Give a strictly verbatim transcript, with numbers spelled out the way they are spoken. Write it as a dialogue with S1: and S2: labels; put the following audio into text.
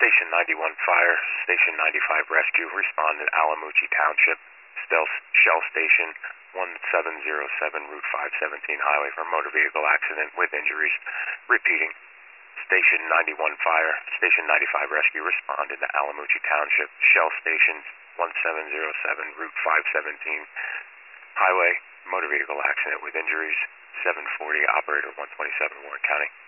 S1: Station ninety-one Fire, Station ninety-five Rescue, respond in Alamucci Township, Stealth Shell Station one seven zero seven, Route five seventeen Highway for motor vehicle accident with injuries. Repeating, Station ninety-one Fire, Station ninety-five Rescue, respond in Alamucci Township, Shell Station one seven zero seven, Route five seventeen Highway, motor vehicle accident with injuries. seven forty, Operator one twenty-seven, Warren County.